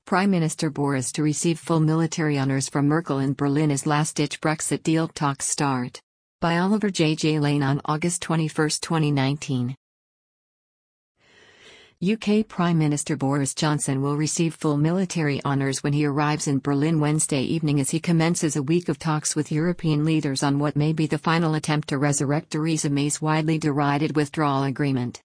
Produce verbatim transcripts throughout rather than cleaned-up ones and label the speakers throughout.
Speaker 1: Prime Minister Boris to receive full military honors from Merkel in Berlin as last-ditch Brexit deal talks start. By Oliver J. J. Lane on August twenty-first, twenty nineteen. U K Prime Minister Boris Johnson will receive full military honours when he arrives in Berlin Wednesday evening as he commences a week of talks with European leaders on what may be the final attempt to resurrect Theresa May's widely derided withdrawal agreement.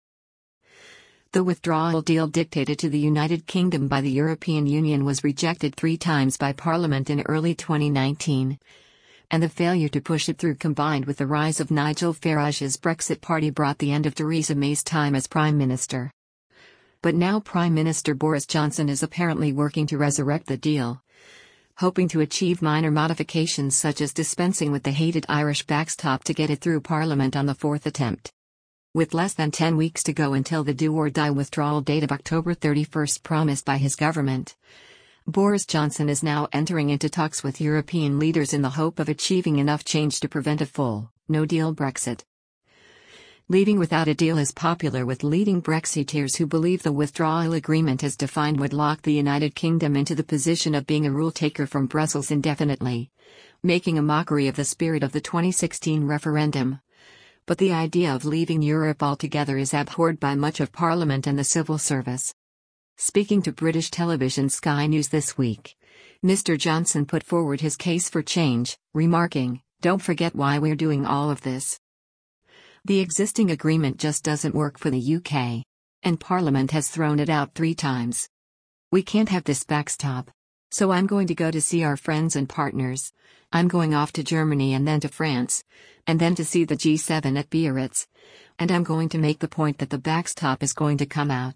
Speaker 1: The withdrawal deal dictated to the United Kingdom by the European Union was rejected three times by Parliament in early twenty nineteen. And the failure to push it through combined with the rise of Nigel Farage's Brexit Party brought the end of Theresa May's time as Prime Minister. But now Prime Minister Boris Johnson is apparently working to resurrect the deal, hoping to achieve minor modifications such as dispensing with the hated Irish backstop to get it through Parliament on the fourth attempt. With less than ten weeks to go until the do-or-die withdrawal date of October thirty-first promised by his government, Boris Johnson is now entering into talks with European leaders in the hope of achieving enough change to prevent a full, no-deal Brexit. Leaving without a deal is popular with leading Brexiteers who believe the withdrawal agreement as defined would lock the United Kingdom into the position of being a rule-taker from Brussels indefinitely, making a mockery of the spirit of the twenty sixteen referendum. But the idea of leaving Europe altogether is abhorred by much of Parliament and the civil service. Speaking to British television Sky News this week, Mister Johnson put forward his case for change, remarking, "Don't forget why we're doing all of this. The existing agreement just doesn't work for the U K. And Parliament has thrown it out three times. We can't have this backstop. So I'm going to go to see our friends and partners. I'm going off to Germany and then to France, and then to see the G seven at Biarritz. And I'm going to make the point that the backstop is going to come out."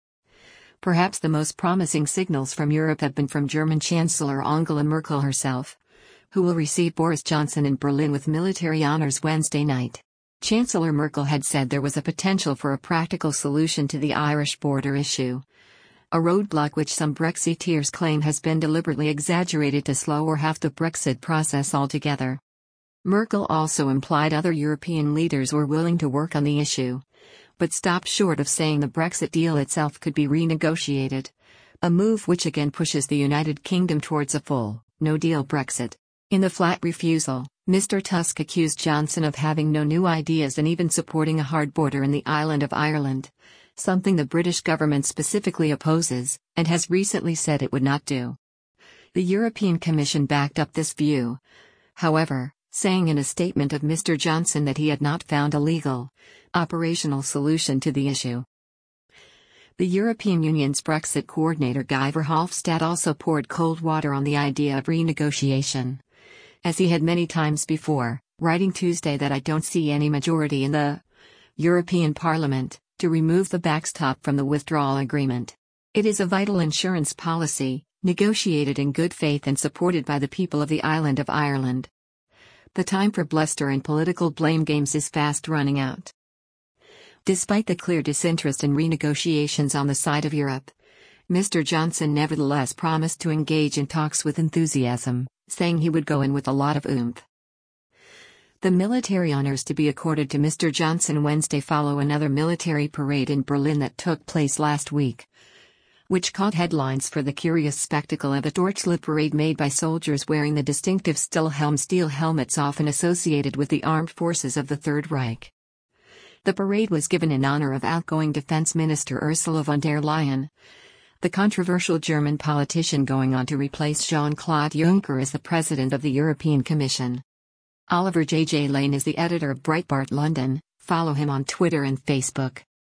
Speaker 1: Perhaps the most promising signals from Europe have been from German Chancellor Angela Merkel herself, who will receive Boris Johnson in Berlin with military honors Wednesday night. Chancellor Merkel had said there was a potential for a practical solution to the Irish border issue, a roadblock which some Brexiteers claim has been deliberately exaggerated to slow or half the Brexit process altogether. Merkel also implied other European leaders were willing to work on the issue, but stopped short of saying the Brexit deal itself could be renegotiated, a move which again pushes the United Kingdom towards a full, no-deal Brexit. In the flat refusal, Mister Tusk accused Johnson of having no new ideas and even supporting a hard border in the island of Ireland, something the British government specifically opposes, and has recently said it would not do. The European Commission backed up this view, however, saying in a statement of Mister Johnson that he had not found a legal, operational solution to the issue. The European Union's Brexit coordinator Guy Verhofstadt also poured cold water on the idea of renegotiation, as he had many times before, writing Tuesday that "I don't see any majority in the European Parliament to remove the backstop from the withdrawal agreement. It is a vital insurance policy, negotiated in good faith and supported by the people of the island of Ireland. The time for bluster and political blame games is fast running out." Despite the clear disinterest in renegotiations on the side of Europe, Mister Johnson nevertheless promised to engage in talks with enthusiasm, saying he would go in with a lot of oomph. The military honors to be accorded to Mister Johnson Wednesday follow another military parade in Berlin that took place last week, which caught headlines for the curious spectacle of a torchlit parade made by soldiers wearing the distinctive Stilhelm steel helmets often associated with the armed forces of the Third Reich. The parade was given in honor of outgoing Defense Minister Ursula von der Leyen, the controversial German politician going on to replace Jean-Claude Juncker as the President of the European Commission. Oliver J. J. Lane is the editor of Breitbart London. Follow him on Twitter and Facebook.